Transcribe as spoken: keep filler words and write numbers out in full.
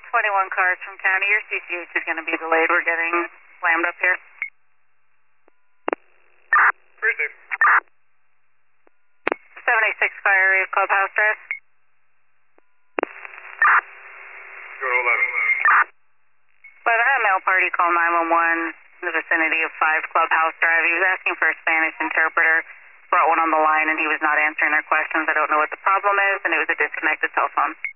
twenty-one cars from county. Your C C H is going to be delayed. We're getting slammed up here. Appreciate it. seventy-six Fire Area Clubhouse Drive. Go to eleven. But I had a male party call nine one one in the vicinity of five Clubhouse Drive. He was asking for a Spanish interpreter. Brought one on the line and he was not answering their questions. I don't know what the problem is, and it was a disconnected cell phone.